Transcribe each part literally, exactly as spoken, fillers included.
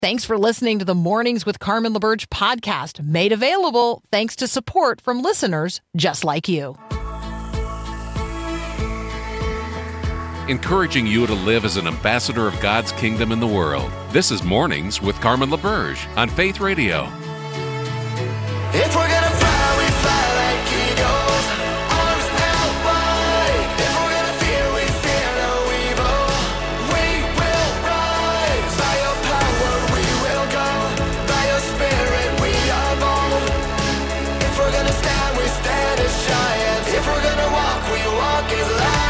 Thanks for listening to the Mornings with Carmen LaBerge podcast, made available thanks to support from listeners just like you. Encouraging you to live as an ambassador of God's kingdom in the world. This is Mornings with Carmen LaBerge on Faith Radio. If we're gonna fly, we fly like eagles, arms out wide. If we're gonna fear, we fear no evil. We will rise. By your power we will go. By your spirit we are bold. If we're gonna stand, we stand as giants. If we're gonna walk, we walk as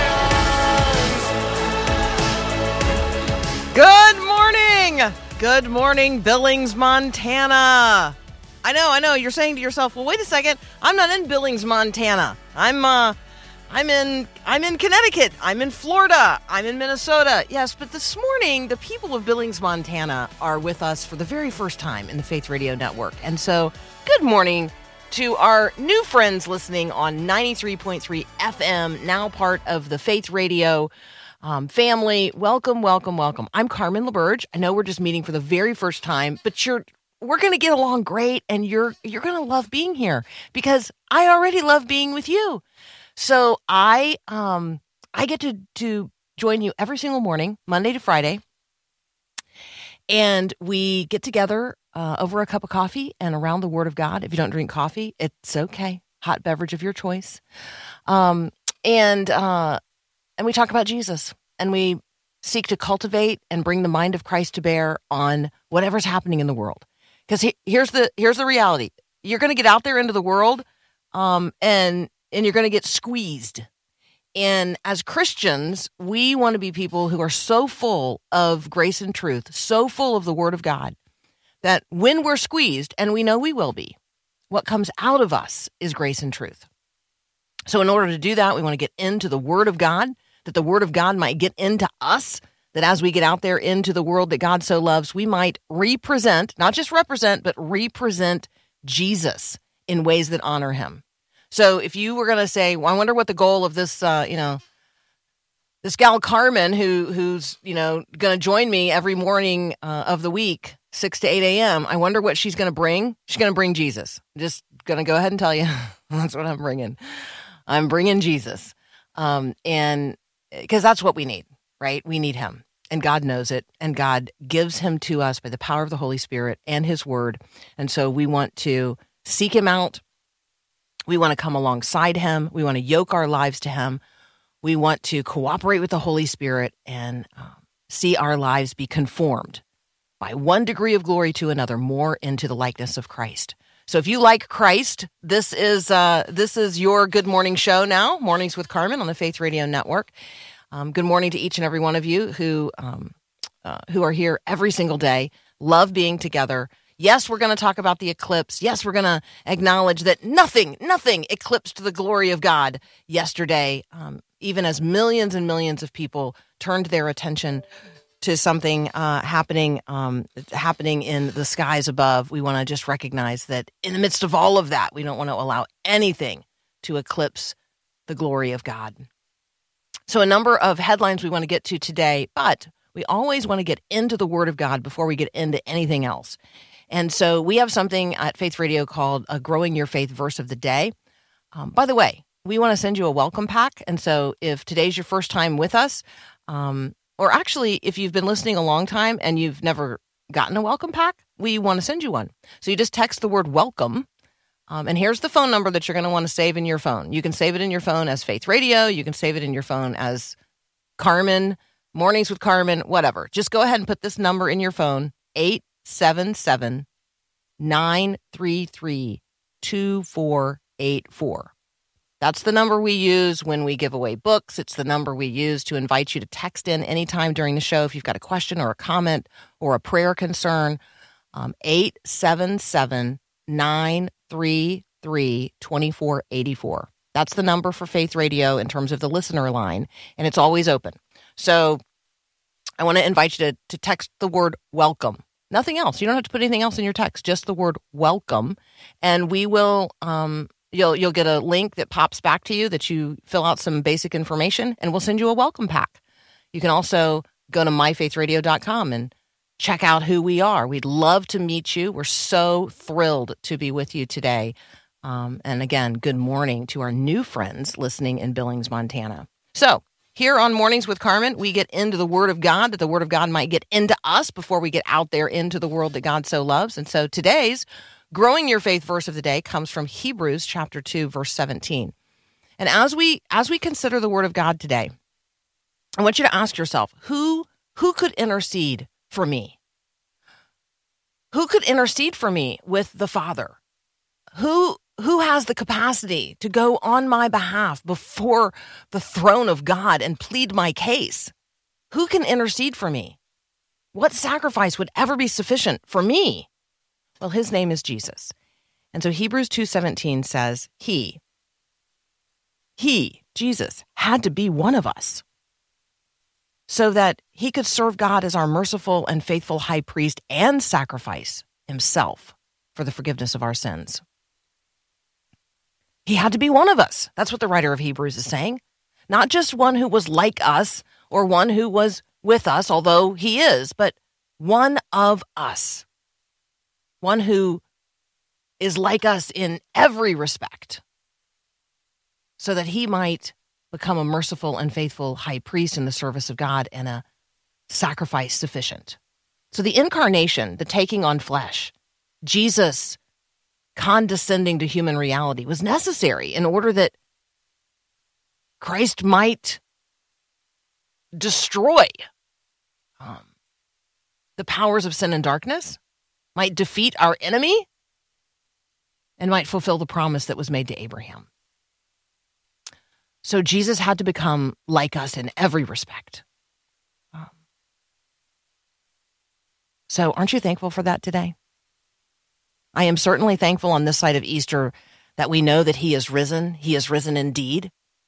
lions. Good morning! Good morning, Billings, Montana. I know, I know. You're saying to yourself, "Well, wait a second. I'm not in Billings, Montana. I'm, uh, I'm in, I'm in Connecticut. I'm in Florida. I'm in Minnesota." Yes, but this morning, the people of Billings, Montana, are with us for the very first time in the Faith Radio Network, and so, good morning to our new friends listening on ninety-three point three F M, now part of the Faith Radio um, family. Welcome, welcome, welcome. I'm Carmen LaBerge. I know we're just meeting for the very first time, but you're. We're going to get along great, and you're you're going to love being here because I already love being with you. So I um I get to to join you every single morning, Monday to Friday, and we get together uh, over a cup of coffee and around the Word of God. If you don't drink coffee, it's okay. Hot beverage of your choice, um, and uh, and we talk about Jesus, and we seek to cultivate and bring the mind of Christ to bear on whatever's happening in the world. Because he, here's the here's the reality: you're going to get out there into the world, um, and and you're going to get squeezed. And as Christians, we want to be people who are so full of grace and truth, so full of the Word of God, that when we're squeezed, and we know we will be, what comes out of us is grace and truth. So in order to do that, we want to get into the Word of God, that the Word of God might get into us. That as we get out there into the world that God so loves, we might represent, not just represent, but represent Jesus in ways that honor him. So if you were going to say, well, I wonder what the goal of this, uh, you know, this gal Carmen, who who's, you know, going to join me every morning uh, of the week, six to eight a.m., I wonder what she's going to bring. She's going to bring Jesus. I'm just going to go ahead and tell you, that's what I'm bringing. I'm bringing Jesus. Um, and because that's what we need. Right? We need him, and God knows it, and God gives him to us by the power of the Holy Spirit and his word. And so we want to seek him out. We want to come alongside him. We want to yoke our lives to him. We want to cooperate with the Holy Spirit and um, see our lives be conformed by one degree of glory to another, more into the likeness of Christ. So if you like Christ, this is uh, this is your Good Morning show now, Mornings with Carmen on the Faith Radio Network. Um, good morning to each and every one of you who um, uh, who are here every single day. Love being together. Yes, we're going to talk about the eclipse. Yes, we're going to acknowledge that nothing, nothing eclipsed the glory of God yesterday, um, even as millions and millions of people turned their attention to something uh, happening um, happening in the skies above. We want to just recognize that in the midst of all of that, we don't want to allow anything to eclipse the glory of God. So a number of headlines we want to get to today, but we always want to get into the Word of God before we get into anything else. And so we have something at Faith Radio called a Growing Your Faith Verse of the Day. Um, by the way, we want to send you a welcome pack. And so if today's your first time with us, um, or actually if you've been listening a long time and you've never gotten a welcome pack, we want to send you one. So you just text the word welcome. Um, and here's the phone number that you're going to want to save in your phone. You can save it in your phone as Faith Radio. You can save it in your phone as Carmen, Mornings with Carmen, whatever. Just go ahead and put this number in your phone, eight seven seven, nine three three, two four eight four. That's the number we use when we give away books. It's the number we use to invite you to text in anytime during the show if you've got a question or a comment or a prayer concern. Um, eight seven seven, nine three three, two four eight four. That's the number for Faith Radio in terms of the listener line, and it's always open. So I want to invite you to, to text the word welcome. Nothing else. You don't have to put anything else in your text, just the word welcome. And we will, um, you'll you'll get a link that pops back to you that you fill out some basic information, and we'll send you a welcome pack. You can also go to my faith radio dot com and check out who we are. We'd love to meet you. We're so thrilled to be with you today. Um, and again, good morning to our new friends listening in Billings, Montana. So here on Mornings with Carmen, we get into the Word of God, that the Word of God might get into us before we get out there into the world that God so loves. And so today's Growing Your Faith verse of the day comes from Hebrews chapter two, verse seventeen. And as we as we consider the Word of God today, I want you to ask yourself, who who could intercede for me? Who could intercede for me with the Father? Who who has the capacity to go on my behalf before the throne of God and plead my case? Who can intercede for me? What sacrifice would ever be sufficient for me? Well, his name is Jesus. And so Hebrews two seventeen says, he, he, Jesus, had to be one of us so that he could serve God as our merciful and faithful high priest and sacrifice himself for the forgiveness of our sins. He had to be one of us. That's what the writer of Hebrews is saying. Not just one who was like us or one who was with us, although he is, but one of us. One who is like us in every respect, so that he might become a merciful and faithful high priest in the service of God and a sacrifice sufficient. So the incarnation, the taking on flesh, Jesus condescending to human reality was necessary in order that Christ might destroy um, the powers of sin and darkness, might defeat our enemy, and might fulfill the promise that was made to Abraham. So Jesus had to become like us in every respect. Um, so aren't you thankful for that today? I am certainly thankful on this side of Easter that we know that he is risen. He is risen indeed.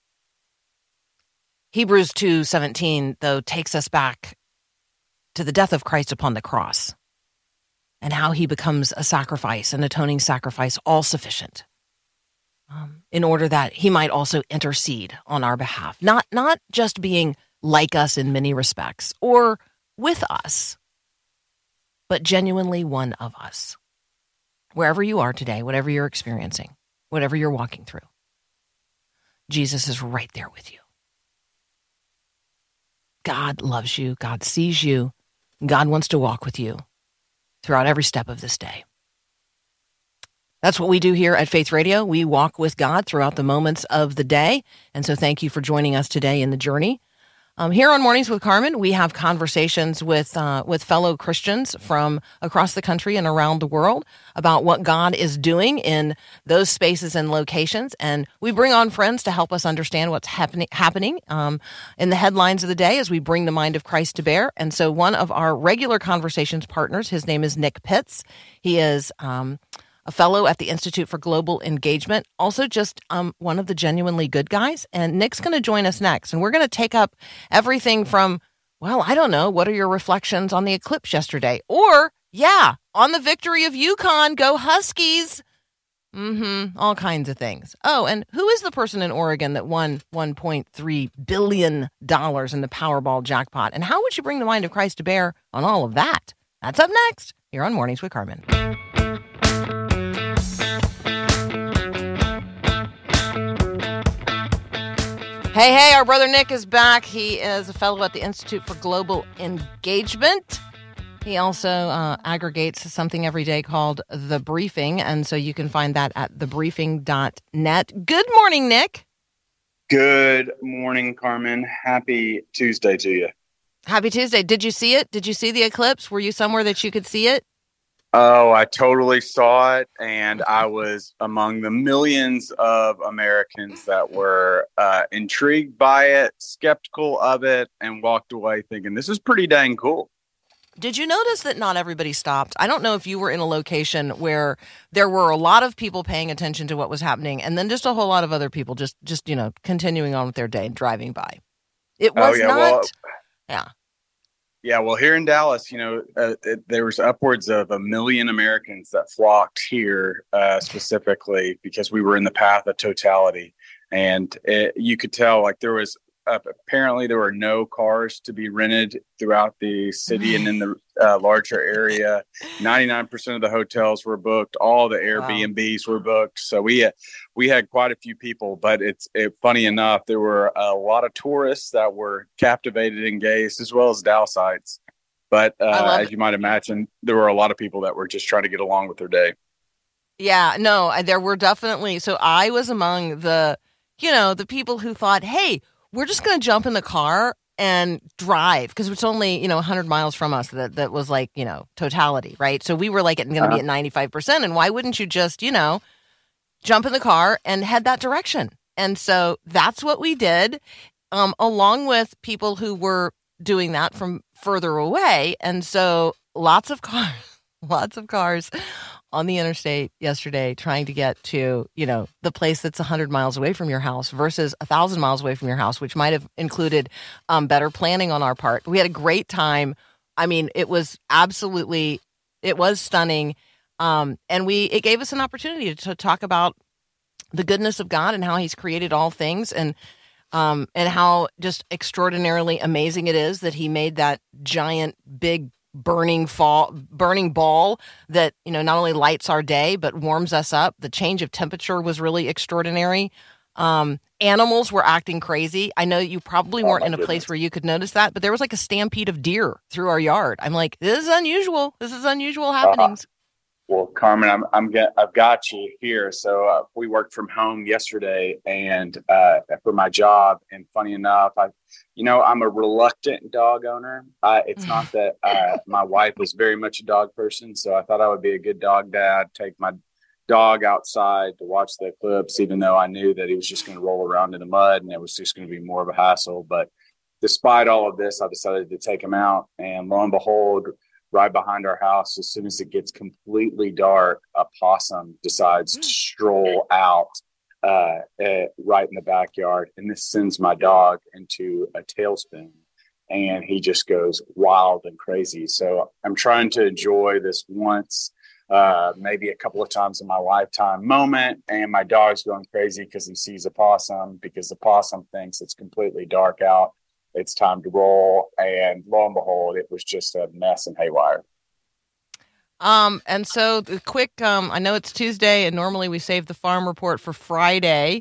Hebrews two seventeen, though, takes us back to the death of Christ upon the cross and how he becomes a sacrifice, an atoning sacrifice, all sufficient, um, in order that he might also intercede on our behalf. Not, not just being like us in many respects or with us, but genuinely one of us. Wherever you are today, whatever you're experiencing, whatever you're walking through, Jesus is right there with you. God loves you. God sees you. God wants to walk with you throughout every step of this day. That's what we do here at Faith Radio. We walk with God throughout the moments of the day. And so thank you for joining us today in the journey. Um, here on Mornings with Carmen, we have conversations with uh, with fellow Christians from across the country and around the world about what God is doing in those spaces and locations. And we bring on friends to help us understand what's happening happening um, in the headlines of the day as we bring the mind of Christ to bear. And so one of our regular conversations partners, his name is Nick Pitts. He is Um, a fellow at the Institute for Global Engagement, also just um, one of the genuinely good guys. And Nick's going to join us next. And we're going to take up everything from, well, I don't know, what are your reflections on the eclipse yesterday? Or, yeah, on the victory of UConn, go Huskies. Mm-hmm, all kinds of things. Oh, and who is the person in Oregon that won one point three billion dollars in the Powerball jackpot? And how would you bring the mind of Christ to bear on all of that? That's up next here on Mornings with Carmen. Hey, hey, our brother Nick is back. He is a fellow at the Institute for Global Engagement. He also uh, aggregates something every day called The Briefing, and so you can find that at the briefing dot net. Good morning, Nick. Good morning, Carmen. Happy Tuesday to you. Happy Tuesday. Did you see it? Did you see the eclipse? Were you somewhere that you could see it? Oh, I totally saw it, and I was among the millions of Americans that were uh, intrigued by it, skeptical of it, and walked away thinking, this is pretty dang cool. Did you notice that not everybody stopped? I don't know if you were in a location where there were a lot of people paying attention to what was happening, and then just a whole lot of other people just, just you know, continuing on with their day and driving by. It was oh, yeah, not... Well, yeah. Yeah, well, here in Dallas, you know, uh, it, there was upwards of a million Americans that flocked here uh, specifically because we were in the path of totality. And it, you could tell, like, there was uh, apparently there were no cars to be rented throughout the city and in the uh, larger area. ninety-nine percent of the hotels were booked. All the Airbnbs wow. were booked. So we had, we had quite a few people, but it's it, funny enough, there were a lot of tourists that were captivated and gazed, as well as Dalsites. But uh, as you might imagine, there were a lot of people that were just trying to get along with their day. Yeah, no, there were definitely. So I was among the, you know, the people who thought, hey, we're just going to jump in the car and drive, because it's only, you know, one hundred miles from us. That that was like, you know, totality, right? So we were like going to uh-huh. be at ninety-five percent. And why wouldn't you just, you know, jump in the car and head that direction? And so that's what we did, um, along with people who were doing that from further away. And so lots of cars, lots of cars on the interstate yesterday trying to get to, you know, the place that's one hundred miles away from your house versus one thousand miles away from your house, which might have included um, better planning on our part. We had a great time. I mean, it was absolutely, it was stunning. Um, and we, it gave us an opportunity to talk about the goodness of God and how he's created all things, and um, and how just extraordinarily amazing it is that he made that giant, big, burning fall, burning ball that, you know, not only lights our day, but warms us up. The change of temperature was really extraordinary. Um, animals were acting crazy. I know you probably weren't oh in a goodness. place where you could notice that, but there was like a stampede of deer through our yard. I'm like, this is unusual. This is unusual happenings. Uh, well, Carmen, I'm, I'm get, I've got you here. So uh, we worked from home yesterday and uh, for my job. And funny enough, I, you know, I'm a reluctant dog owner. Uh, it's not that uh, my wife is very much a dog person. So I thought I would be a good dog dad, take my dog outside to watch the eclipse, even though I knew that he was just going to roll around in the mud and it was just going to be more of a hassle. But despite all of this, I decided to take him out, and lo and behold, right behind our house, as soon as it gets completely dark, a possum decides to stroll out uh, uh, right in the backyard. And this sends my dog into a tailspin, and he just goes wild and crazy. So I'm trying to enjoy this once, uh, maybe a couple of times in my lifetime moment. And my dog's going crazy because he sees a possum, because the possum thinks it's completely dark out. It's time to roll. And lo and behold, it was just a mess and haywire. Um, and so the quick, um, I know it's Tuesday and normally we save the farm report for Friday.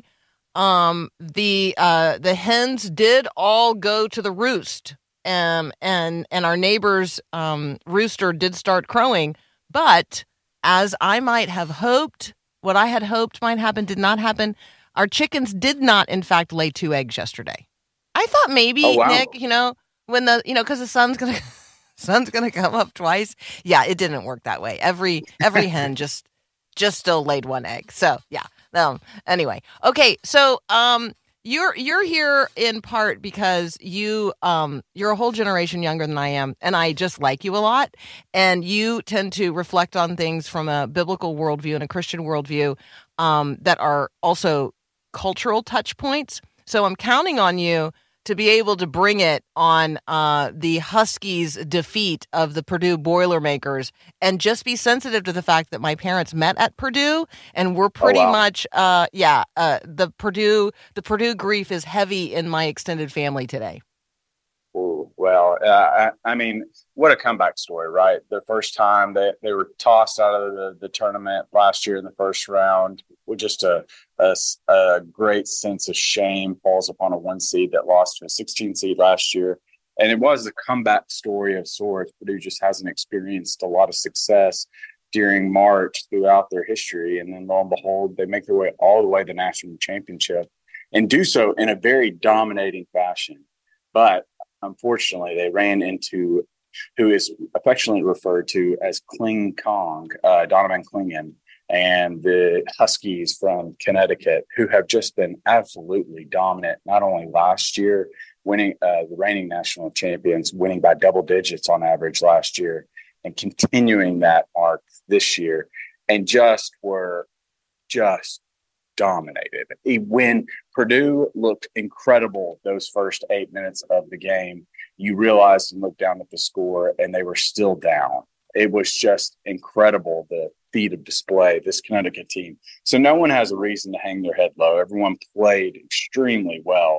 Um, the, uh, the hens did all go to the roost, um, and, and our neighbor's, um, rooster did start crowing, but as I might have hoped, what I had hoped might happen did not happen. Our chickens did not, in fact, lay two eggs yesterday. I thought maybe, oh, wow. Nick, you know, when the, you know, because the sun's going to, sun's going to come up twice. Yeah, it didn't work that way. Every, every hen just, just still laid one egg. So, yeah. Um, anyway. Okay. So, um, you're, you're here in part because you, um, you're a whole generation younger than I am, and I just like you a lot. And you tend to reflect on things from a biblical worldview and a Christian worldview, um, that are also cultural touch points. So I'm counting on you to be able to bring it on uh, the Huskies' defeat of the Purdue Boilermakers, and just be sensitive to the fact that my parents met at Purdue, and we're pretty oh, wow. much, uh, yeah, uh, the Purdue, the Purdue grief is heavy in my extended family today. Ooh, well, uh, I, I mean, what a comeback story, right? The first time they, they were tossed out of the, the tournament last year in the first round, with just a, a, a great sense of shame falls upon a one seed that lost to a sixteen seed last year. And it was a comeback story of sorts. Purdue just hasn't experienced a lot of success during March throughout their history. And then lo and behold, they make their way all the way to the national championship and do so in a very dominating fashion. But unfortunately, they ran into who is affectionately referred to as Kling Kong, uh, Donovan Clingan, and the Huskies from Connecticut, who have just been absolutely dominant, not only last year, winning uh, the reigning national champions, winning by double digits on average last year, and continuing that mark this year, and just were just dominated. When Purdue looked incredible those first eight minutes of the game, you realized and looked down at the score, and they were still down. It was just incredible, the feat of display, this Connecticut team. So no one has a reason to hang their head low. Everyone played extremely well.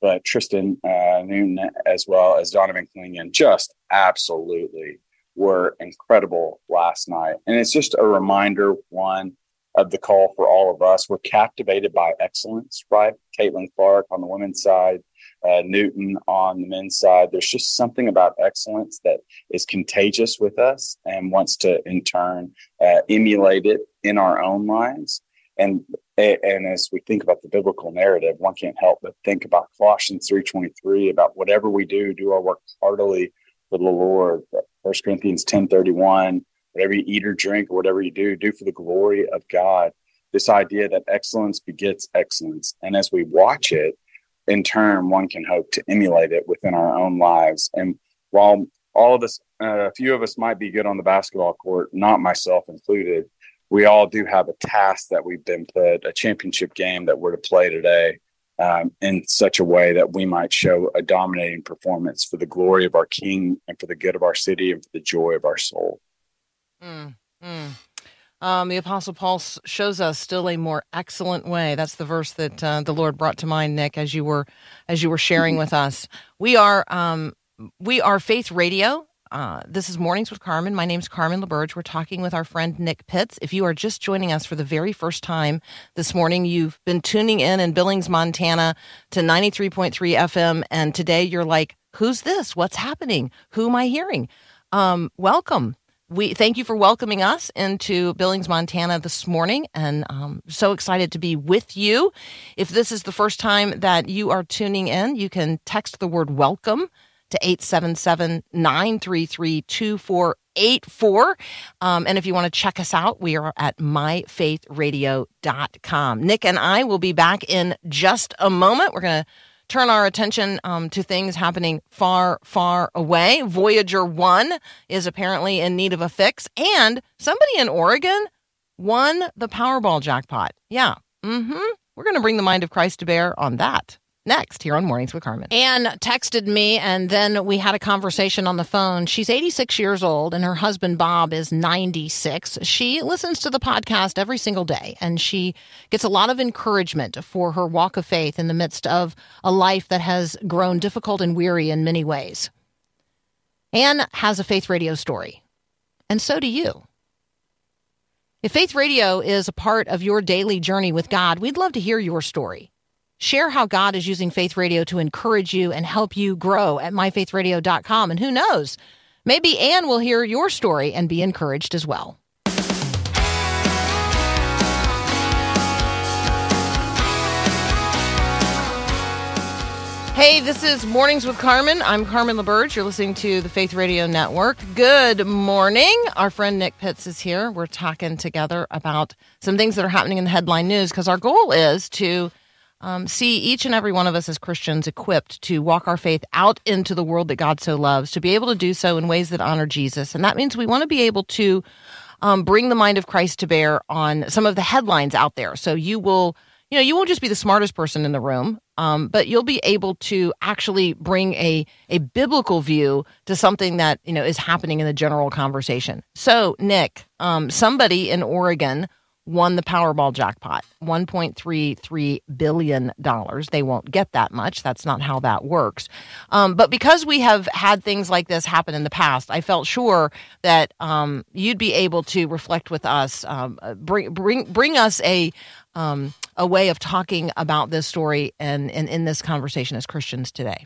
but Tristan uh, Newton as well as Donovan Clingan just absolutely were incredible last night. And it's just a reminder, one, of the call for all of us. We're captivated by excellence, right? Caitlin Clark on the women's side, uh, Newton on the men's side. There's just something about excellence that is contagious with us and wants to, in turn, uh, emulate it in our own lives. And and as we think about the biblical narrative, one can't help but think about Colossians three twenty-three, about whatever we do, do our work heartily for the Lord. First Corinthians ten thirty-one, whatever you eat or drink or whatever you do, do for the glory of God. This idea that excellence begets excellence. And as we watch it, in turn, one can hope to emulate it within our own lives. And while all of us, uh, a few of us might be good on the basketball court, not myself included, we all do have a task that we've been put, a championship game that we're to play today, um, in such a way that we might show a dominating performance for the glory of our King and for the good of our city and for the joy of our soul. Mm, mm. Um, the Apostle Paul shows us still a more excellent way. That's the verse that uh, the Lord brought to mind, Nick, as you were as you were sharing with us. We are um, we are Faith Radio. Uh, this is Mornings with Carmen. My name's Carmen LaBerge. We're talking with our friend Nick Pitts. If you are just joining us for the very first time this morning, you've been tuning in in Billings, Montana to ninety-three point three F M, and today you're like, who's this? What's happening? Who am I hearing? Um, welcome. We thank you for welcoming us into Billings, Montana this morning, and um, so excited to be with you. If this is the first time that you are tuning in, you can text the word welcome to eight seven seven, nine three three, two four eight four. Um, and if you want to check us out, we are at my faith radio dot com. Nick and I will be back in just a moment. We're going to turn our attention um, to things happening far, far away. Voyager one is apparently in need of a fix, and somebody in Oregon won the Powerball jackpot. Yeah, mm-hmm. We're going to bring the mind of Christ to bear on that next here on Mornings with Carmen. Anne texted me, and then we had a conversation on the phone. She's eighty-six years old, and her husband, Bob, is ninety-six. She listens to the podcast every single day, and she gets a lot of encouragement for her walk of faith in the midst of a life that has grown difficult and weary in many ways. Anne has a Faith Radio story, and so do you. If Faith Radio is a part of your daily journey with God, we'd love to hear your story. Share how God is using Faith Radio to encourage you and help you grow at my faith radio dot com. And who knows, maybe Anne will hear your story and be encouraged as well. Hey, this is Mornings with Carmen. I'm Carmen LaBerge. You're listening to the Faith Radio Network. Good morning. Our friend Nick Pitts is here. We're talking together about some things that are happening in the headline news, because our goal is to Um, see each and every one of us as Christians equipped to walk our faith out into the world that God so loves, to be able to do so in ways that honor Jesus. And that means we want to be able to um, bring the mind of Christ to bear on some of the headlines out there. So you will, you know, you won't just be the smartest person in the room, um, but you'll be able to actually bring a, a biblical view to something that, you know, is happening in the general conversation. So, Nick, um, somebody in Oregon won the Powerball jackpot, one point three three billion dollars. They won't get that much. That's not how that works. Um, but because we have had things like this happen in the past, I felt sure that um, you'd be able to reflect with us, um, bring bring bring us a um, a way of talking about this story and, and in this conversation as Christians today.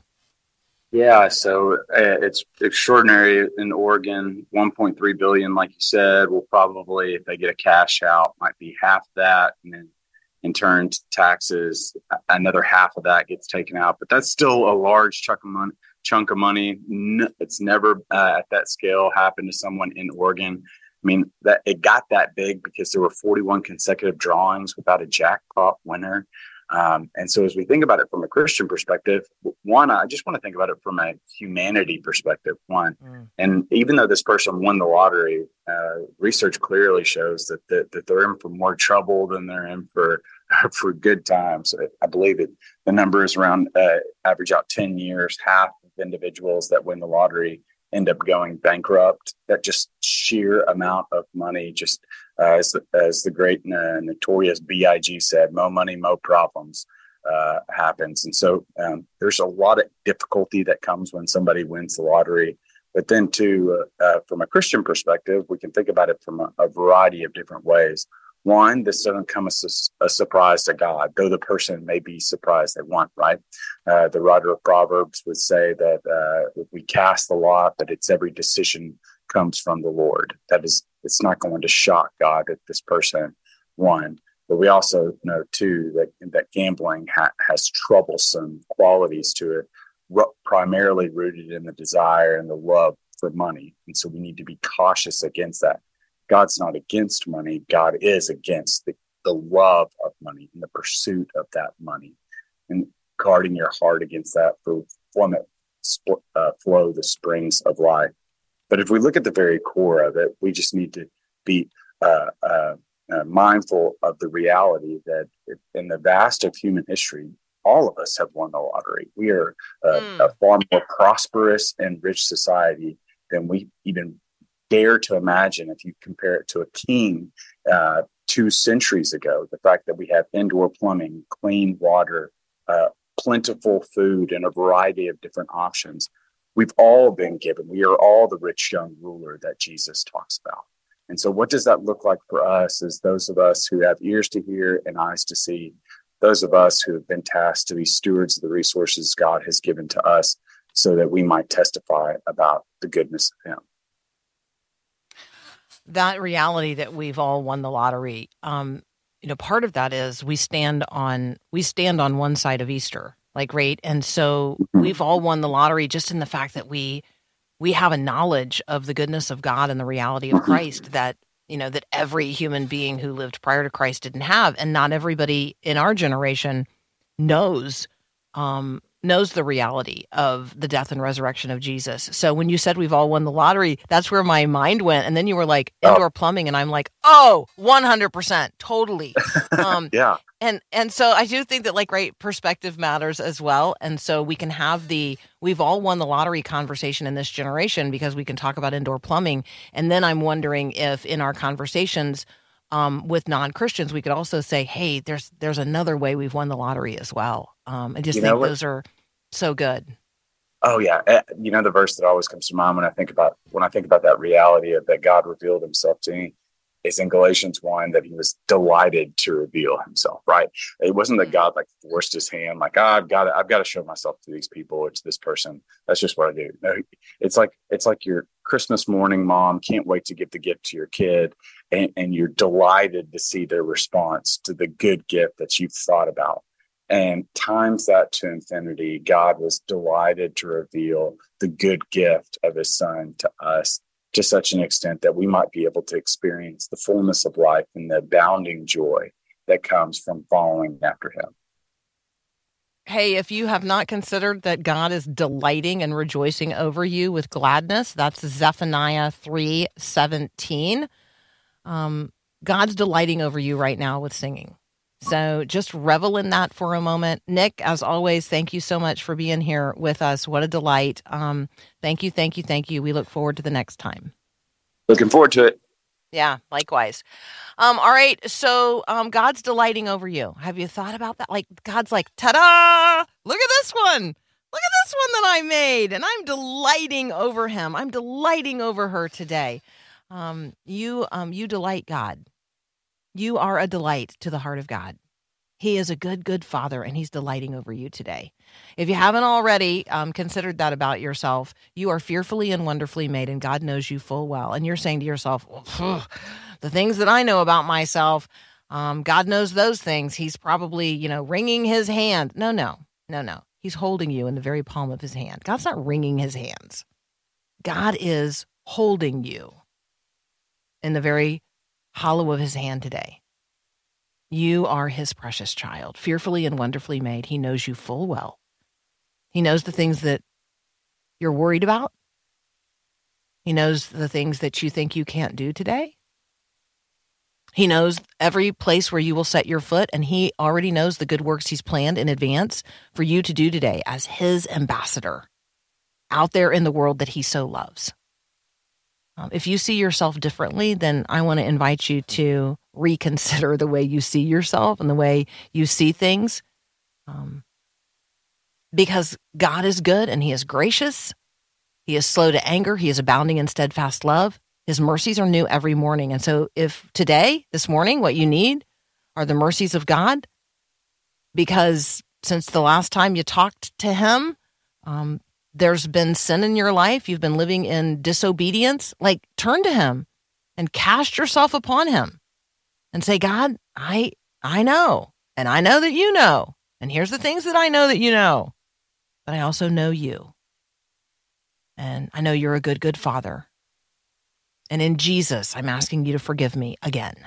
Yeah, so uh, it's extraordinary in Oregon. one point three billion dollars, like you said, will probably, if they get a cash out, might be half that. And then in turn, taxes, another half of that gets taken out. But that's still a large chunk of money. Chunk of money. It's never uh, at that scale happened to someone in Oregon. I mean, that it got that big because there were forty-one consecutive drawings without a jackpot winner. Um, and so as we think about it from a Christian perspective, one, I just want to think about it from a humanity perspective, one. Mm. And even though this person won the lottery, uh, research clearly shows that, that that they're in for more trouble than they're in for for good times. I believe it, the number is around, uh, average out ten years, half of individuals that win the lottery end up going bankrupt. That just sheer amount of money, just uh, as, the, as the great uh, notorious B I G said, mo money, mo problems. uh, happens. And so um, there's a lot of difficulty that comes when somebody wins the lottery. But then too, uh, uh, from a Christian perspective, we can think about it from a, a variety of different ways. One, this doesn't come as a, a surprise to God, though the person may be surprised they want, right? Uh, the writer of Proverbs would say that uh, we cast the lot, but its every decision comes from the Lord. That is, it's not going to shock God that this person won. But we also know, too, that, that gambling ha- has troublesome qualities to it, r- primarily rooted in the desire and the love for money. And so we need to be cautious against that. God's not against money. God is against the, the love of money and the pursuit of that money, and guarding your heart against that, for from it sp- uh, flow the springs of life. But if we look at the very core of it, we just need to be uh, uh, uh, mindful of the reality that in the vast of human history, all of us have won the lottery. We are uh, mm. a far more prosperous and rich society than we even dare to imagine if you compare it to a king uh, two centuries ago. The fact that we have indoor plumbing, clean water, uh, plentiful food, and a variety of different options. We've all been given. We are all the rich young ruler that Jesus talks about. And so what does that look like for us as those of us who have ears to hear and eyes to see, those of us who have been tasked to be stewards of the resources God has given to us so that we might testify about the goodness of him? That reality that we've all won the lottery, um, you know, part of that is we stand on we stand on one side of Easter, like, right? And so we've all won the lottery just in the fact that we we have a knowledge of the goodness of God and the reality of Christ that, you know, that every human being who lived prior to Christ didn't have, and not everybody in our generation knows um, knows the reality of the death and resurrection of Jesus. So when you said we've all won the lottery, that's where my mind went. And then you were like, indoor oh. plumbing. And I'm like, oh, one hundred percent, totally. Um, yeah. And and so I do think that, like, right, perspective matters as well. And so we can have the, we've all won the lottery conversation in this generation because we can talk about indoor plumbing. And then I'm wondering if in our conversations um, with non-Christians, we could also say, hey, there's there's another way we've won the lottery as well. Um, I just you think those are so good. Oh yeah, you know, the verse that always comes to mind when I think about when I think about that reality of that God revealed himself to me is in Galatians one, that he was delighted to reveal himself. Right? It wasn't that God like forced his hand, like, oh, I've got to, I've got to show myself to these people or to this person. That's just what I do. No, it's like it's like your Christmas morning mom can't wait to give the gift to your kid, and, and you're delighted to see their response to the good gift that you've thought about. And times that to infinity, God was delighted to reveal the good gift of his son to us to such an extent that we might be able to experience the fullness of life and the abounding joy that comes from following after him. Hey, if you have not considered that God is delighting and rejoicing over you with gladness, that's Zephaniah three seventeen. Um, God's delighting over you right now with singing. So just revel in that for a moment. Nick, as always, thank you so much for being here with us. What a delight. Um, thank you, thank you, thank you. We look forward to the next time. Looking forward to it. Yeah, likewise. Um, all right, so um, God's delighting over you. Have you thought about that? Like, God's like, ta-da! Look at this one. Look at this one that I made, and I'm delighting over him. I'm delighting over her today. Um, you, um, you delight God. You are a delight to the heart of God. He is a good, good Father, and he's delighting over you today. If you haven't already um, considered that about yourself, you are fearfully and wonderfully made, and God knows you full well. And you're saying to yourself, well, the things that I know about myself, um, God knows those things. He's probably, you know, wringing his hand. No, no, no, no. He's holding you in the very palm of his hand. God's not wringing his hands. God is holding you in the very hollow of his hand today. You are his precious child, fearfully and wonderfully made. He knows you full well. He knows the things that you're worried about. He knows the things that you think you can't do today. He knows every place where you will set your foot, and he already knows the good works he's planned in advance for you to do today as his ambassador out there in the world that he so loves. Um, if you see yourself differently, then I want to invite you to reconsider the way you see yourself and the way you see things. Um, because God is good and he is gracious. He is slow to anger. He is abounding in steadfast love. His mercies are new every morning. And so if today, this morning, what you need are the mercies of God, because since the last time you talked to him, um, there's been sin in your life. You've been living in disobedience. Like, turn to him and cast yourself upon him and say, God, I, I know, and I know that you know, and here's the things that I know that you know, but I also know you. And I know you're a good, good father. And in Jesus, I'm asking you to forgive me again.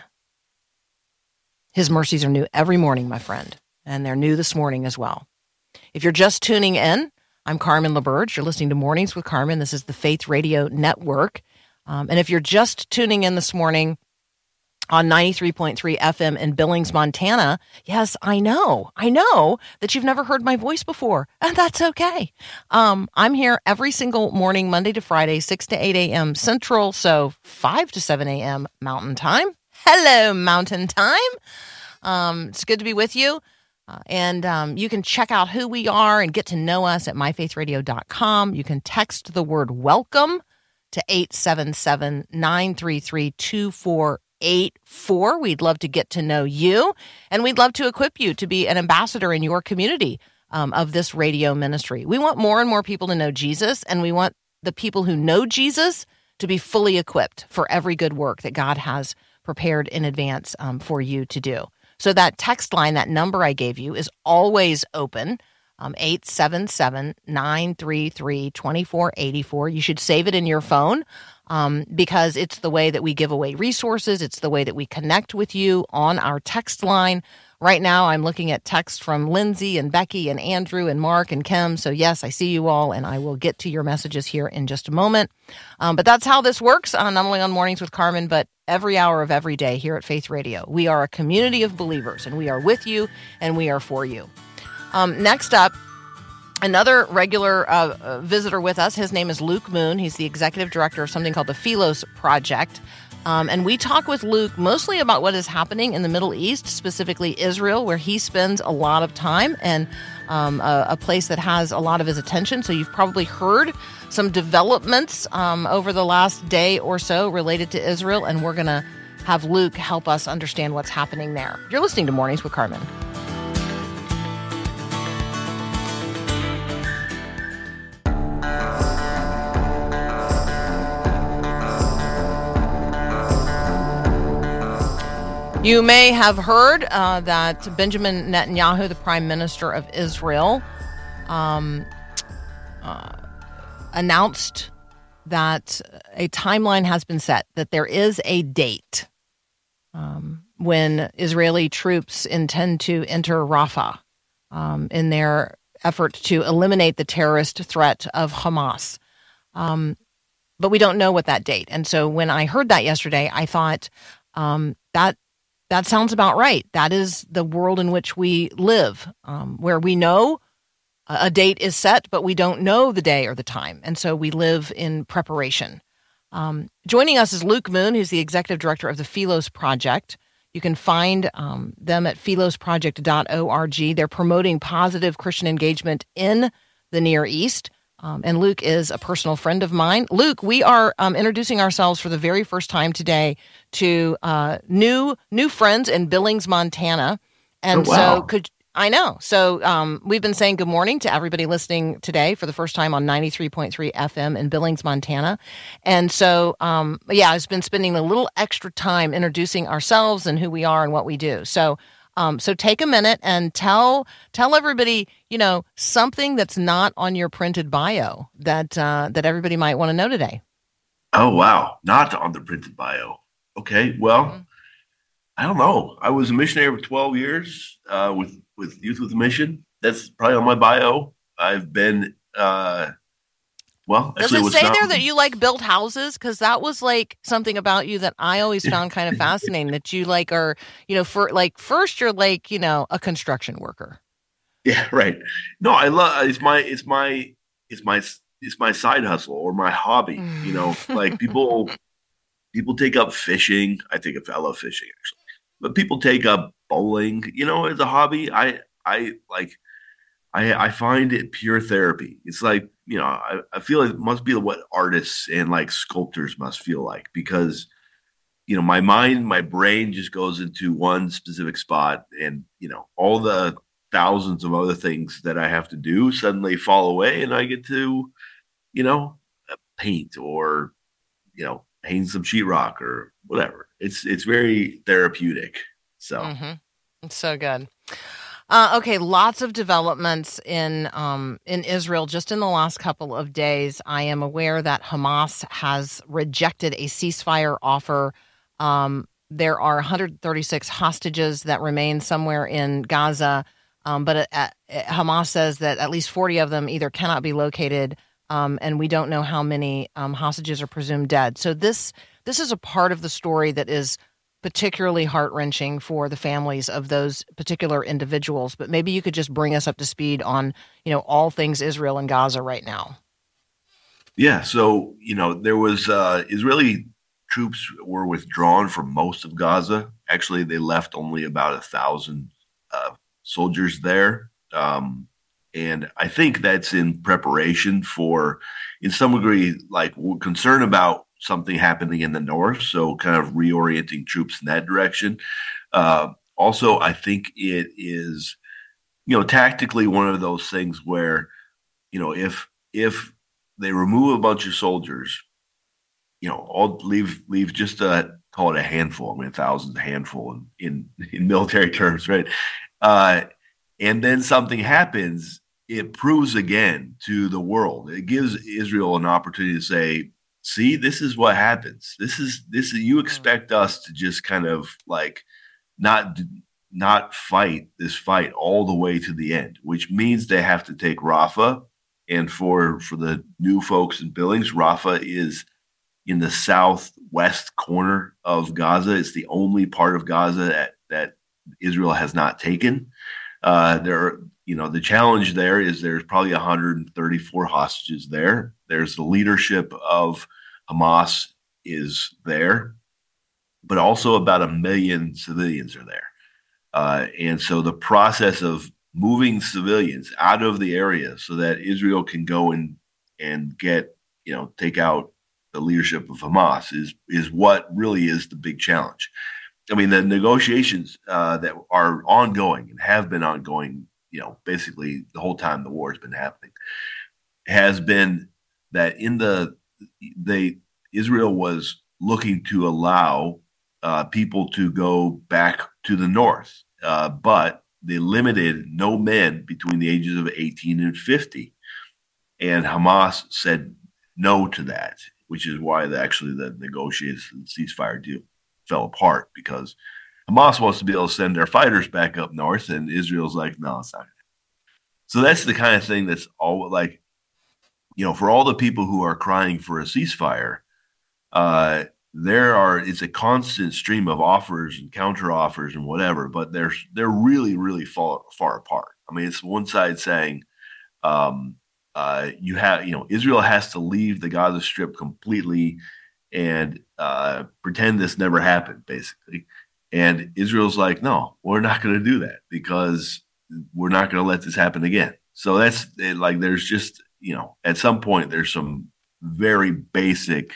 His mercies are new every morning, my friend, and they're new this morning as well. If you're just tuning in, I'm Carmen LaBerge. You're listening to Mornings with Carmen. This is the Faith Radio Network. Um, and if you're just tuning in this morning on ninety-three point three F M in Billings, Montana, yes, I know. I know that you've never heard my voice before, and that's okay. Um, I'm here every single morning, Monday to Friday, six to eight a.m. Central, so five to seven a.m. Mountain Time. Hello, Mountain Time. Um, it's good to be with you. Uh, and um, you can check out who we are and get to know us at my faith radio dot com. You can text the word welcome to eight seven seven, nine three three, two four eight four. We'd love to get to know you, and we'd love to equip you to be an ambassador in your community um, of this radio ministry. We want more and more people to know Jesus, and we want the people who know Jesus to be fully equipped for every good work that God has prepared in advance um, for you to do. So that text line, that number I gave you, is always open, um, eight seven seven, nine three three, two four eight four. You should save it in your phone um, because it's the way that we give away resources. It's the way that we connect with you on our text line. Right now, I'm looking at text from Lindsay and Becky and Andrew and Mark and Kim. So yes, I see you all, and I will get to your messages here in just a moment. Um, but that's how this works, uh, not only on Mornings with Carmen, but every hour of every day here at Faith Radio. We are a community of believers, and we are with you, and we are for you. Um, next up, another regular uh, uh, visitor with us. His name is Luke Moon. He's the executive director of something called the Philos Project. Um, and we talk with Luke mostly about what is happening in the Middle East, specifically Israel, where he spends a lot of time, and um, a, a place that has a lot of his attention. So you've probably heard some developments um, over the last day or so related to Israel, and we're going to have Luke help us understand what's happening there. You're listening to Mornings with Carmen. You may have heard uh, that Benjamin Netanyahu, the Prime Minister of Israel, um, uh, announced that a timeline has been set, that there is a date um, when Israeli troops intend to enter Rafah um, in their effort to eliminate the terrorist threat of Hamas. Um, but we don't know what that date. And so when I heard that yesterday, I thought um, that That sounds about right. That is the world in which we live, um, where we know a date is set, but we don't know the day or the time. And so we live in preparation. Um, joining us is Luke Moon, who's the executive director of the Philos Project. You can find um, them at philos project dot org. They're promoting positive Christian engagement in the Near East. Um, and Luke is a personal friend of mine. Luke, we are um, introducing ourselves for the very first time today to uh, new new friends in Billings, Montana. And oh, wow. so could I know. So um, we've been saying good morning to everybody listening today for the first time on ninety-three point three F M in Billings, Montana. And so, um, yeah, I've been spending a little extra time introducing ourselves and who we are and what we do. So Um, so take a minute and tell tell everybody, you know, something that's not on your printed bio that uh, that everybody might want to know today. Oh, wow. Not on the printed bio. Okay. Well, mm-hmm. I don't know. I was a missionary for twelve years uh, with, with Youth with a Mission. That's probably on my bio. I've been, uh, well, Does actually, it say not- there that you like build houses? Because that was like something about you that I always found kind of fascinating, that you like are, you know, for like first you're like, you know, a construction worker. Yeah, right. No, I love, it's my, it's my, it's my, it's my side hustle or my hobby, you know, like people, people take up fishing. I take up, I love fishing actually, but people take up bowling, you know, as a hobby. I, I like, I, I find it pure therapy. It's like, you know, I, I feel it must be what artists and like sculptors must feel like, because, you know, my mind, my brain just goes into one specific spot, and, you know, all the thousands of other things that I have to do suddenly fall away, and I get to, you know, paint or, you know, hang some sheetrock or whatever. It's, it's very therapeutic. So Mm-hmm. It's so good. Uh, okay, lots of developments in um, in Israel just in the last couple of days. I am aware that Hamas has rejected a ceasefire offer. Um, there are one hundred thirty-six hostages that remain somewhere in Gaza, um, but uh, uh, Hamas says that at least forty of them either cannot be located, um, and we don't know how many um, hostages are presumed dead. So this this is a part of the story that is particularly heart-wrenching for the families of those particular individuals. But maybe you could just bring us up to speed on, you know, all things Israel and Gaza right now. Yeah. So, you know, there was uh, Israeli troops were withdrawn from most of Gaza. Actually, they left only about a thousand uh, soldiers there. Um, and I think that's in preparation for, in some degree, like we're concerned about something happening in the north, so kind of reorienting troops in that direction. Uh, also, I think it is, you know, tactically one of those things where, you know, if if they remove a bunch of soldiers, you know, all leave leave just a call it a handful. I mean, thousands, a handful in in, in military terms, right? Uh, and then something happens, it proves again to the world. It gives Israel an opportunity to say, see, this is what happens. This is this is, you expect us to just kind of like not not fight this fight all the way to the end, which means they have to take Rafah. And for for the new folks in Billings, Rafah is in the southwest corner of Gaza. It's the only part of Gaza that, that Israel has not taken. Uh, there are, you know, the challenge there is there's probably one hundred thirty-four hostages there. There's the leadership of Hamas is there, but also about a million civilians are there. Uh, and so the process of moving civilians out of the area so that Israel can go and and get, you know, take out the leadership of Hamas is is what really is the big challenge. I mean, the negotiations uh, that are ongoing and have been ongoing, you know, basically the whole time the war has been happening, has been that in the they Israel was looking to allow uh, people to go back to the north, uh, but they limited no men between the ages of eighteen and fifty, and Hamas said no to that, which is why the, actually the negotiations and ceasefire deal fell apart, because Hamas wants to be able to send their fighters back up north, and Israel's like, no, it's not. So that's the kind of thing that's all like, you know, for all the people who are crying for a ceasefire, uh, there are it's a constant stream of offers and counter offers and whatever, but they're they're really really far far apart. I mean, it's one side saying, um, uh, you have you know Israel has to leave the Gaza Strip completely and uh, pretend this never happened, basically, and Israel's like, no, we're not going to do that because we're not going to let this happen again. So that's it, like there's just you know at some point there's some very basic.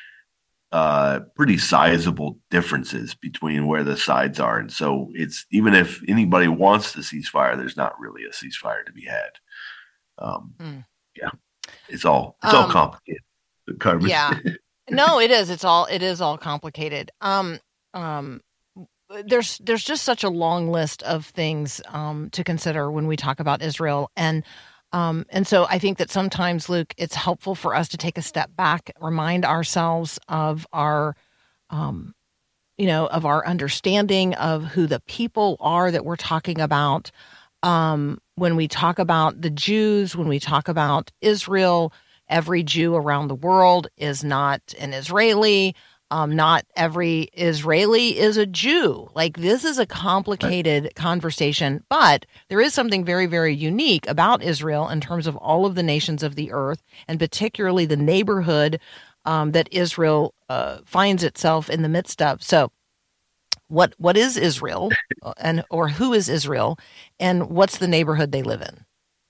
Uh, pretty sizable differences between where the sides are. And so it's even if anybody wants the ceasefire, there's not really a ceasefire to be had. Um, mm. Yeah, it's all it's um, all complicated. Carmen. Yeah, no, it is. It's all it is all complicated. Um, um, there's there's just such a long list of things um, to consider when we talk about Israel. And Um, and so I think that sometimes, Luke, it's helpful for us to take a step back, remind ourselves of our, um, you know, of our understanding of who the people are that we're talking about. Um, when we talk about the Jews, when we talk about Israel, every Jew around the world is not an Israeli. Um, not every Israeli is a Jew. Like, this is a complicated right. conversation, but there is something very, very unique about Israel in terms of all of the nations of the earth, and particularly the neighborhood um, that Israel uh, finds itself in the midst of. So what what is Israel, and or who is Israel, and what's the neighborhood they live in?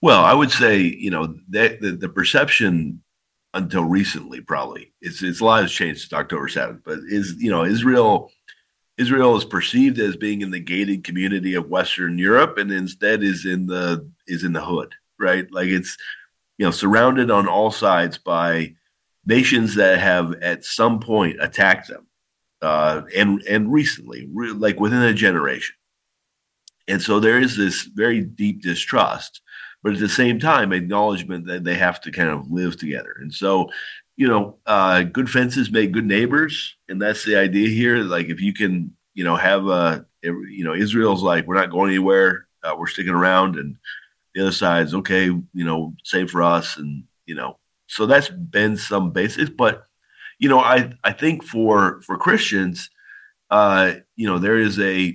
Well, I would say, you know, that the, the perception until recently, probably it's it's a lot has changed since October seventh, but is you know Israel Israel is perceived as being in the gated community of Western Europe, and instead is in the is in the hood, right? Like it's you know surrounded on all sides by nations that have at some point attacked them, uh, and and recently, re- like within a generation, and so there is this very deep distrust. But at the same time, acknowledgement that they have to kind of live together. And so, you know, uh, good fences make good neighbors. And that's the idea here. Like if you can, you know, have a, you know, Israel's like, we're not going anywhere. Uh, we're sticking around. And the other side's okay, you know, same for us. And, you know, so that's been some basis. But, you know, I, I think for, for Christians, uh, you know, there is a,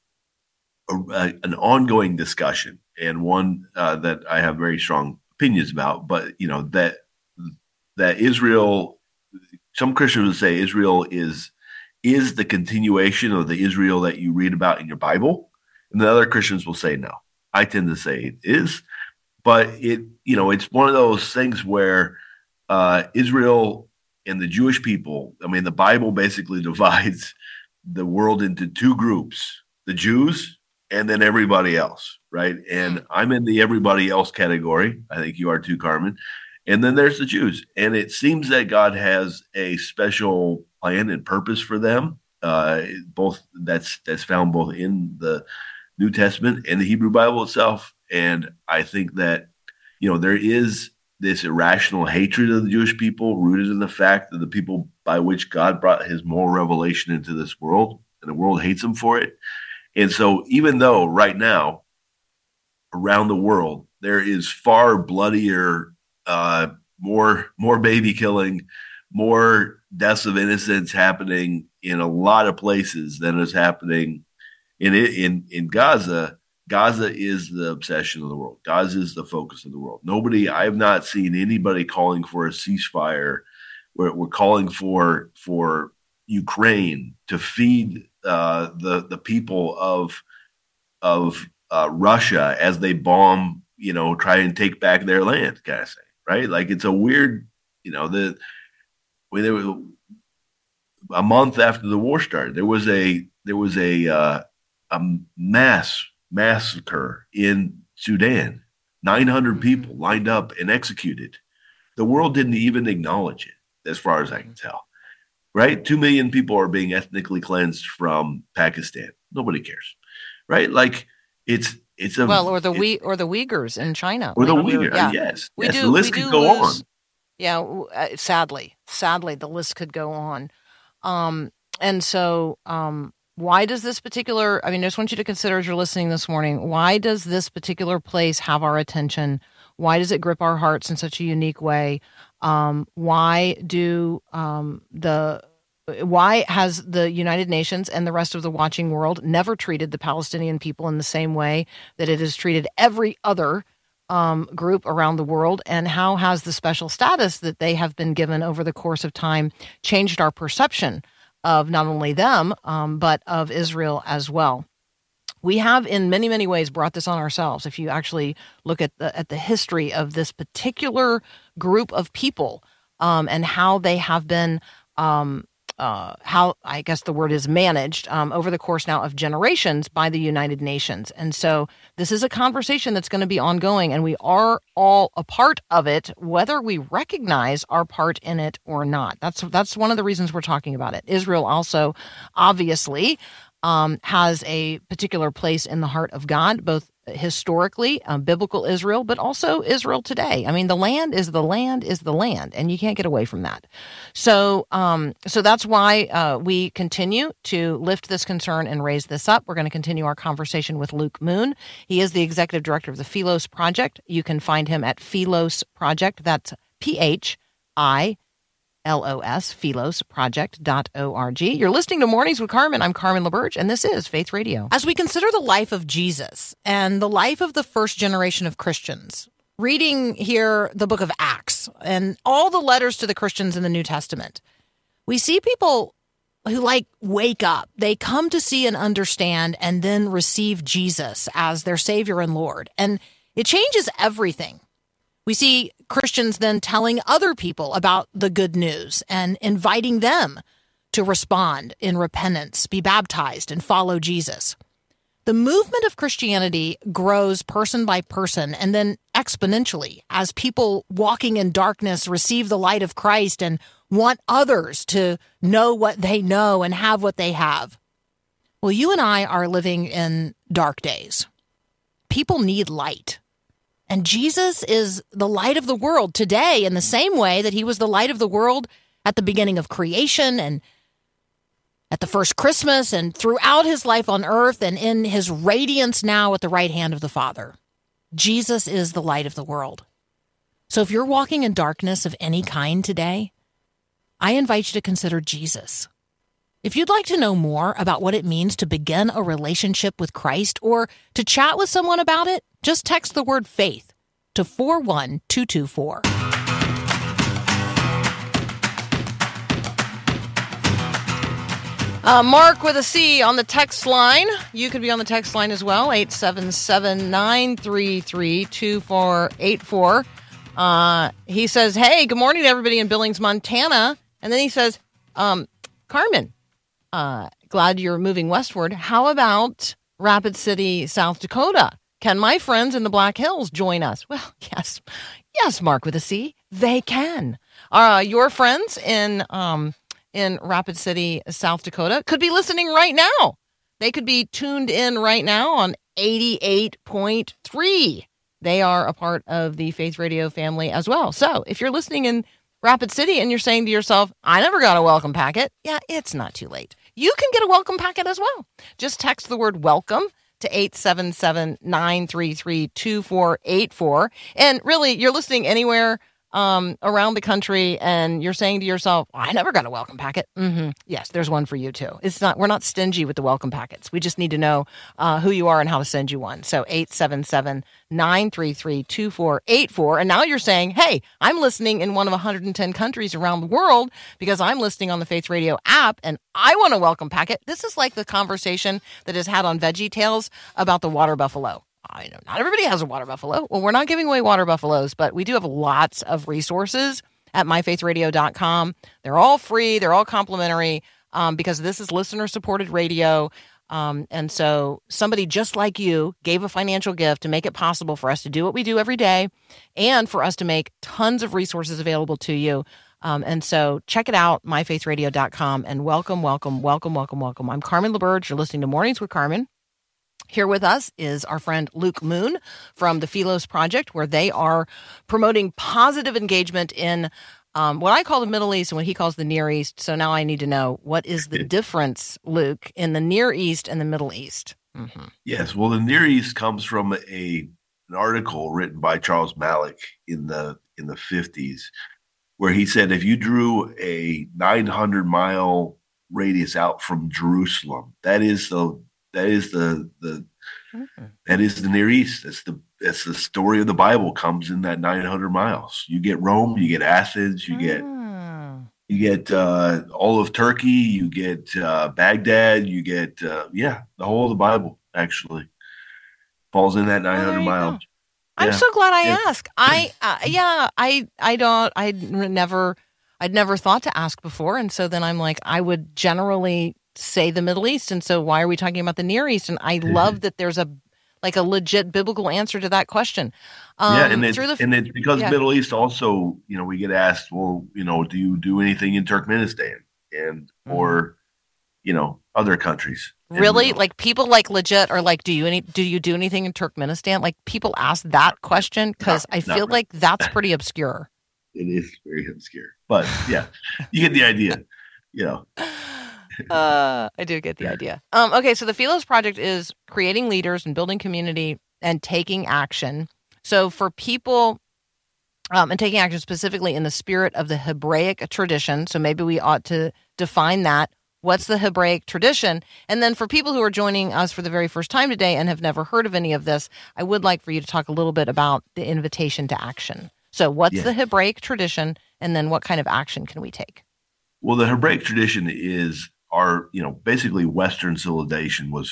a, a an ongoing discussion. And one uh, that I have very strong opinions about, but you know that that Israel, some Christians would say Israel is is the continuation of the Israel that you read about in your Bible, and the other Christians will say no. I tend to say it is, but it you know it's one of those things where uh, Israel and the Jewish people. I mean, the Bible basically divides the world into two groups: the Jews and then everybody else. Right. And I'm in the everybody else category. I think you are too, Carmen. And then there's the Jews. And it seems that God has a special plan and purpose for them. Uh, both that's that's found both in the New Testament and the Hebrew Bible itself. And I think that, you know, there is this irrational hatred of the Jewish people rooted in the fact that the people by which God brought his moral revelation into this world, and the world hates them for it. And so even though right now, around the world, there is far bloodier, uh, more more baby killing, more deaths of innocents happening in a lot of places than is happening in in in Gaza. Gaza is the obsession of the world. Gaza is the focus of the world. Nobody, I have not seen anybody calling for a ceasefire. We're, we're calling for for Ukraine to feed uh, the the people of of Uh, Russia as they bomb, you know, try and take back their land, kind of thing, right? Like it's a weird, you know, the when there was a month after the war started, there was a there was a uh, a mass massacre in Sudan, nine hundred people lined up and executed. The world didn't even acknowledge it, as far as I can tell, right? Two million people are being ethnically cleansed from Pakistan. Nobody cares, right? Like. It's it's a well, or the it, we or the Uyghurs in China, or the like Uyghurs. yeah. Yes, we yes. do. The list we could do go lose, on. Yeah, uh, sadly, sadly, the list could go on. Um, and so, um, why does this particular? I mean, I just want you to consider as you're listening this morning. Why does this particular place have our attention? Why does it grip our hearts in such a unique way? Um, why do um, the Why has the United Nations and the rest of the watching world never treated the Palestinian people in the same way that it has treated every other um, group around the world? And how has the special status that they have been given over the course of time changed our perception of not only them, um, but of Israel as well? We have in many, many ways brought this on ourselves. If you actually look at the, at the history of this particular group of people um, and how they have been um, Uh, how I guess the word is managed um, over the course now of generations by the United Nations. And so this is a conversation that's going to be ongoing, and we are all a part of it, whether we recognize our part in it or not. That's that's one of the reasons we're talking about it. Israel also obviously um, has a particular place in the heart of God, both historically, um, biblical Israel, but also Israel today. I mean, the land is the land is the land, and you can't get away from that. So, um, so that's why uh, we continue to lift this concern and raise this up. We're going to continue our conversation with Luke Moon. He is the executive director of the Philos Project. You can find him at Philos Project. That's P H I L O S, philos project dot org. You're listening to Mornings with Carmen. I'm Carmen LaBerge, and this is Faith Radio. As we consider the life of Jesus and the life of the first generation of Christians, reading here the book of Acts and all the letters to the Christians in the New Testament, we see people who like wake up. They come to see and understand and then receive Jesus as their Savior and Lord. And it changes everything. We see Christians then telling other people about the good news and inviting them to respond in repentance, be baptized, and follow Jesus. The movement of Christianity grows person by person and then exponentially as people walking in darkness receive the light of Christ and want others to know what they know and have what they have. Well, you and I are living in dark days. People need light. And Jesus is the light of the world today in the same way that he was the light of the world at the beginning of creation and at the first Christmas and throughout his life on earth and in his radiance now at the right hand of the Father. Jesus is the light of the world. So if you're walking in darkness of any kind today, I invite you to consider Jesus. If you'd like to know more about what it means to begin a relationship with Christ or to chat with someone about it, just text the word faith to four one two two four. Uh, Mark with a C on the text line. You could be on the text line as well, eight seven seven, nine three three, two four eight four. Uh, he says, hey, good morning to everybody in Billings, Montana. And then he says, um, Carmen, uh, glad you're moving westward. How about Rapid City, South Dakota? Can my friends in the Black Hills join us? Well, yes. Yes, Mark with a C. They can. Uh, your friends in... Um, in Rapid City, South Dakota, could be listening right now. They could be tuned in right now on eighty-eight point three. They are a part of the Faith Radio family as well. So if you're listening in Rapid City and you're saying to yourself, I never got a welcome packet, yeah, it's not too late. You can get a welcome packet as well. Just text the word welcome to eight seven seven, nine three three, two four eight four. And really, you're listening anywhere Um, around the country, and you're saying to yourself, I never got a welcome packet. Mm-hmm. Yes, there's one for you too. It's not, we're not stingy with the welcome packets. We just need to know uh, who you are and how to send you one. So eight seven seven, nine three three, two four eight four. And now you're saying, hey, I'm listening in one of one hundred ten countries around the world because I'm listening on the Faith Radio app and I want a welcome packet. This is like the conversation that is had on Veggie Tales about the water buffalo. I know not everybody has a water buffalo. Well, we're not giving away water buffaloes, but we do have lots of resources at my faith radio dot com. They're all free. They're all complimentary um, because this is listener-supported radio. Um, and so somebody just like you gave a financial gift to make it possible for us to do what we do every day and for us to make tons of resources available to you. Um, and so check it out, my faith radio dot com, and welcome, welcome, welcome, welcome, welcome. I'm Carmen LaBerge. You're listening to Mornings with Carmen. Here with us is our friend Luke Moon from the Philos Project, where they are promoting positive engagement in um, what I call the Middle East and what he calls the Near East. So now I need to know, what is the difference, Luke, in the Near East and the Middle East? Mm-hmm. Yes, well, the Near East comes from a an article written by Charles Malik in the in the fifties, where he said if you drew a nine hundred mile radius out from Jerusalem, that is the That is the the mm-hmm. that is the Near East. That's the that's the story of the Bible comes in that nine hundred miles. You get Rome, you get Athens, you get mm. you get uh, all of Turkey, you get uh, Baghdad, you get uh, yeah, the whole of the Bible actually falls in that nine hundred oh, miles. I'm yeah. so glad I yeah. asked. I uh, yeah, I I don't I never I'd never thought to ask before, and so then I'm like, I would generally say the Middle East, and so why are we talking about the Near East? And I love that there's a like a legit biblical answer to that question. Um, yeah, and it's, through the, and it's because yeah. Middle East also, you know, we get asked, well, you know, do you do anything in Turkmenistan and mm-hmm. or you know other countries? Really, and, like people like legit are like, do you any do you do anything in Turkmenistan? Like people ask that question because I feel really. like that's pretty obscure. It is very obscure, but yeah, you get the idea. You know. uh, I do get the idea. Um, okay, so the Philos Project is creating leaders and building community and taking action. So for people, um, and taking action specifically in the spirit of the Hebraic tradition. So maybe we ought to define that. What's the Hebraic tradition? And then for people who are joining us for the very first time today and have never heard of any of this, I would like for you to talk a little bit about the invitation to action. So what's yeah. the Hebraic tradition, and then what kind of action can we take? Well, the Hebraic tradition is our, you know, basically Western civilization was,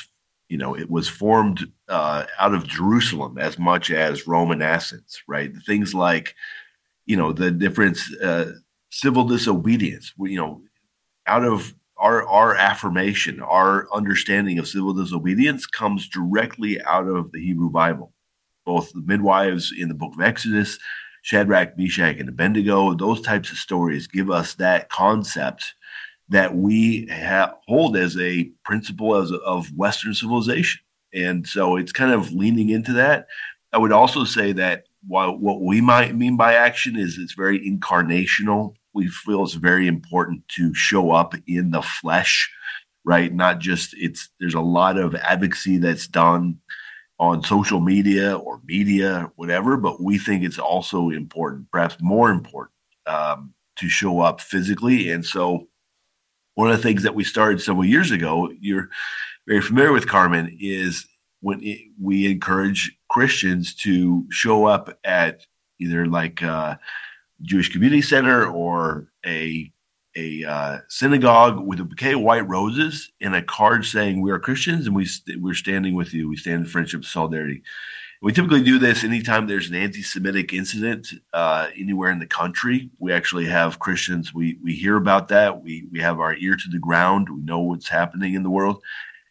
you know, it was formed uh, out of Jerusalem as much as Rome and Athens, right? Things like, you know, the difference, uh, civil disobedience, you know, out of our our affirmation, our understanding of civil disobedience comes directly out of the Hebrew Bible. Both the midwives in the book of Exodus, Shadrach, Meshach, and Abednego, those types of stories give us that concept that we ha- hold as a principle as a, of Western civilization. And so it's kind of leaning into that. I would also say that while what we might mean by action is it's very incarnational, we feel it's very important to show up in the flesh, right? Not just it's, there's a lot of advocacy that's done on social media or media, or whatever, but we think it's also important, perhaps more important, um, to show up physically. And so one of the things that we started several years ago, you're very familiar with, Carmen, is when it, we encourage Christians to show up at either like a Jewish community center or a a uh, synagogue with a bouquet of white roses and a card saying we are Christians and we st- we're standing with you. We stand in friendship and solidarity. We typically do this anytime there's an anti-Semitic incident uh, anywhere in the country. We actually have Christians. We we hear about that. We we have our ear to the ground. We know what's happening in the world,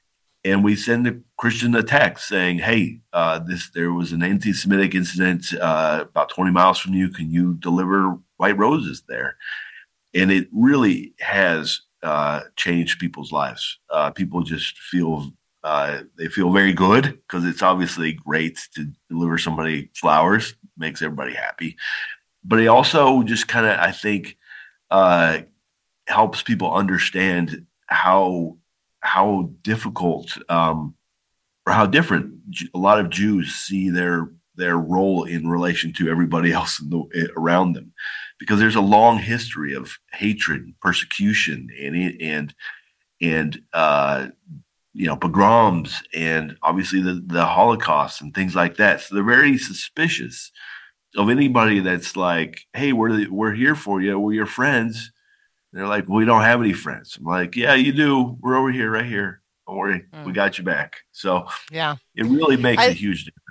and we send a Christian a text saying, "Hey, uh, this there was an anti-Semitic incident uh, about twenty miles from you. Can you deliver white roses there?" And it really has uh, changed people's lives. Uh, people just feel. Uh, they feel very good because it's obviously great to deliver somebody flowers, makes everybody happy. But it also just kind of, I think, uh, helps people understand how how difficult um, or how different a lot of Jews see their their role in relation to everybody else in the, around them, because there's a long history of hatred, and persecution, and and and uh, you know, pogroms and obviously the, the Holocaust and things like that. So they're very suspicious of anybody that's like, hey, we're, we're here for you. We're your friends. And they're like, well, we don't have any friends. I'm like, yeah, you do. We're over here, right here. Don't worry. Mm. We got you back. So yeah, it really makes I, a huge difference.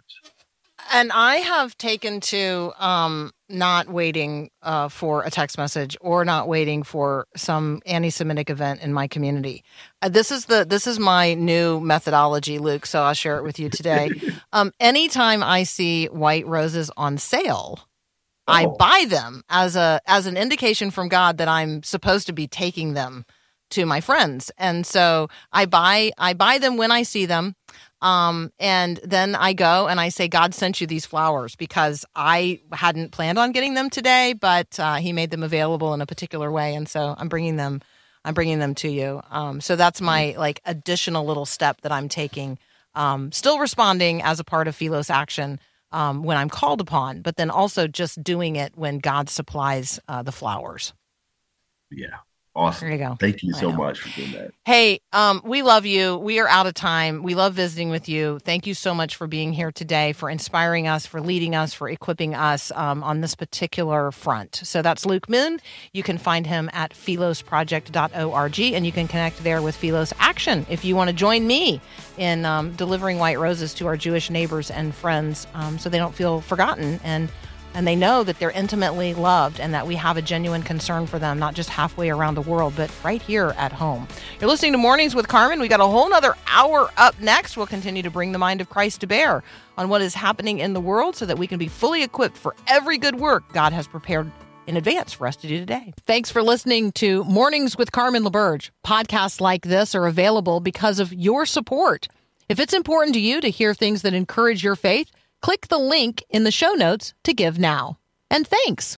And I have taken to um, not waiting uh, for a text message or not waiting for some anti-Semitic event in my community. Uh, this is the this is my new methodology, Luke. So I'll share it with you today. um, anytime I see white roses on sale, oh. I buy them as a as an indication from God that I'm supposed to be taking them to my friends, and so I buy I buy them when I see them. Um, and then I go and I say, God sent you these flowers because I hadn't planned on getting them today, but uh, he made them available in a particular way. And so I'm bringing them, I'm bringing them to you. Um, so that's my like additional little step that I'm taking, um, still responding as a part of Philos Action um, when I'm called upon, but then also just doing it when God supplies uh, the flowers. Yeah. Awesome. There you go. Thank you so much for doing that. Hey, um, we love you. We are out of time. We love visiting with you. Thank you so much for being here today, for inspiring us, for leading us, for equipping us um, on this particular front. So that's Luke Moon. You can find him at philos project dot org, and you can connect there with Philos Action if you want to join me in um, delivering white roses to our Jewish neighbors and friends um, so they don't feel forgotten and And they know that they're intimately loved and that we have a genuine concern for them, not just halfway around the world, but right here at home. You're listening to Mornings with Carmen. We got a whole nother hour up next. We'll continue to bring the mind of Christ to bear on what is happening in the world so that we can be fully equipped for every good work God has prepared in advance for us to do today. Thanks for listening to Mornings with Carmen LaBerge. Podcasts like this are available because of your support. If it's important to you to hear things that encourage your faith, click the link in the show notes to give now. And thanks.